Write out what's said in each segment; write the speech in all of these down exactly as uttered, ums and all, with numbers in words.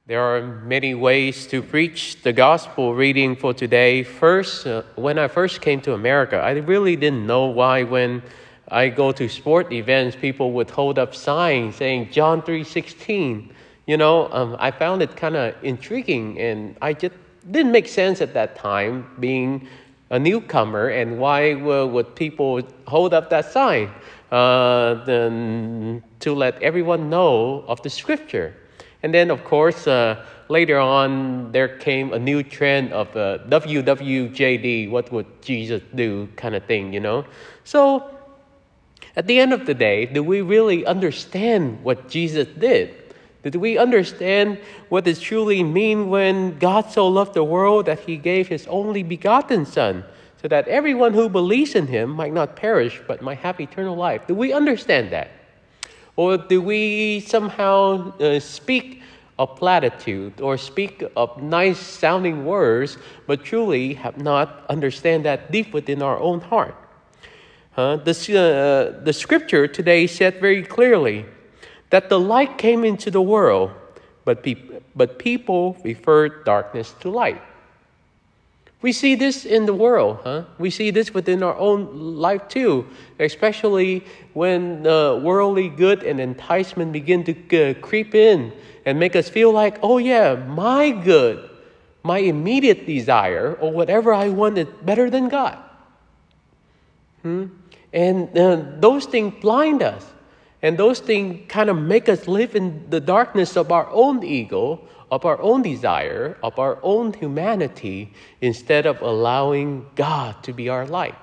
There are many ways to preach the gospel reading for today. First, uh, when I first came to America, I really didn't know why when I go to sport events, people would hold up signs saying John three sixteen. You know, um, I found it kind of intriguing, and I just didn't make sense at that time, being a newcomer, and why would people hold up that sign uh, then to let everyone know of the scripture? And then, of course, uh, later on, there came a new trend of uh, W W J D, what would Jesus do kind of thing, you know? So, at the end of the day, do we really understand what Jesus did? Do we understand what does truly mean when God so loved the world that he gave his only begotten Son, so that everyone who believes in him might not perish but might have eternal life? Do we understand that? Or do we somehow uh, speak a platitude or speak of nice sounding words, but truly have not understand that deep within our own heart? Uh, the, uh, the scripture today said very clearly that the light came into the world, but, pe- but people preferred darkness to light. We see this in the world, huh? We see this within our own life too, especially when uh, worldly good and enticement begin to uh, creep in and make us feel like, oh yeah, my good, my immediate desire, or whatever I want is better than God. Hmm? And uh, those things blind us. And those things kind of make us live in the darkness of our own ego, of our own desire, of our own humanity, instead of allowing God to be our light.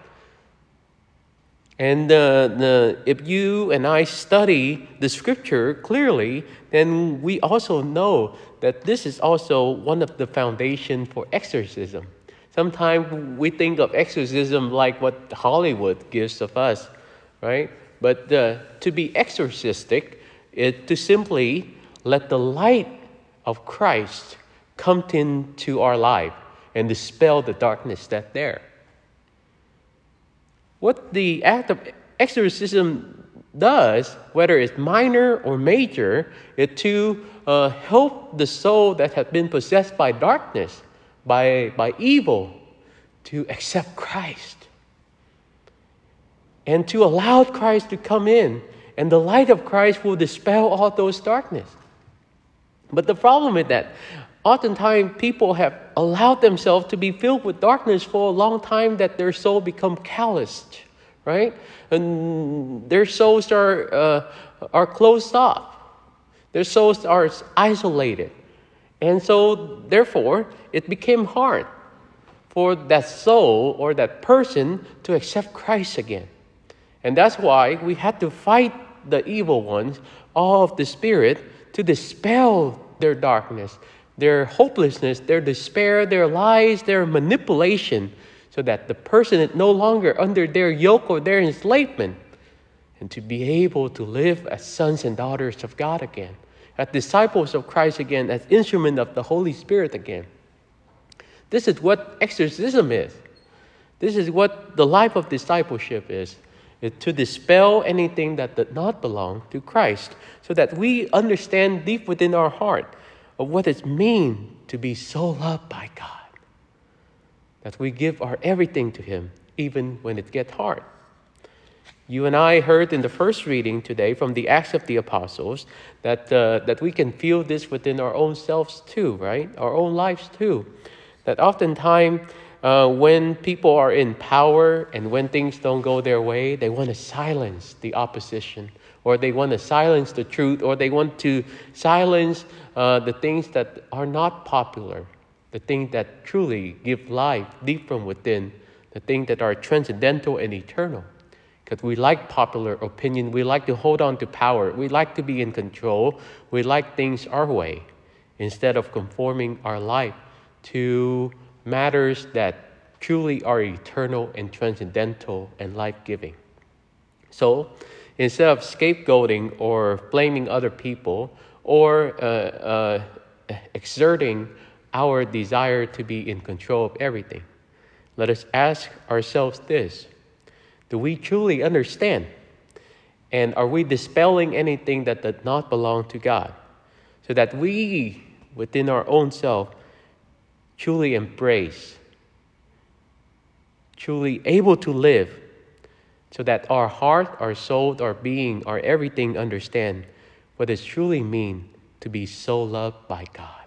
And uh, the, if you and I study the scripture clearly, then we also know that this is also one of the foundation for exorcism. Sometimes we think of exorcism like what Hollywood gives of us, right? But uh, to be exorcistic is to simply let the light of Christ come into our life and dispel the darkness that's there. What the act of exorcism does, whether it's minor or major, is to uh, help the soul that has been possessed by darkness, by, by evil, to accept Christ. And to allow Christ to come in, and the light of Christ will dispel all those darkness. But the problem is that oftentimes people have allowed themselves to be filled with darkness for a long time, that their soul become calloused, right? And their souls are uh, are closed off. Their souls are isolated. And so, therefore, it became hard for that soul or that person to accept Christ again. And that's why we had to fight the evil ones of the Spirit to dispel their darkness, their hopelessness, their despair, their lies, their manipulation, so that the person is no longer under their yoke or their enslavement, and to be able to live as sons and daughters of God again, as disciples of Christ again, as instruments of the Holy Spirit again. This is what exorcism is. This is what the life of discipleship is. To dispel anything that does not belong to Christ, so that we understand deep within our heart of what it means to be so loved by God, that we give our everything to him, even when it gets hard. You and I heard in the first reading today from the Acts of the Apostles that, uh, that we can feel this within our own selves too, right? Our own lives too. That oftentimes, Uh, when people are in power and when things don't go their way, they want to silence the opposition, or they want to silence the truth, or they want to silence uh, the things that are not popular, the things that truly give life deep from within, the things that are transcendental and eternal. Because we like popular opinion, we like to hold on to power, we like to be in control, we like things our way, instead of conforming our life to matters that truly are eternal and transcendental and life-giving. So, instead of scapegoating or blaming other people or uh, uh, exerting our desire to be in control of everything, let us ask ourselves this: do we truly understand? And are we dispelling anything that does not belong to God, so that we within our own self, truly embrace, truly able to live, so that our heart, our soul, our being, our everything understand what it truly means to be so loved by God.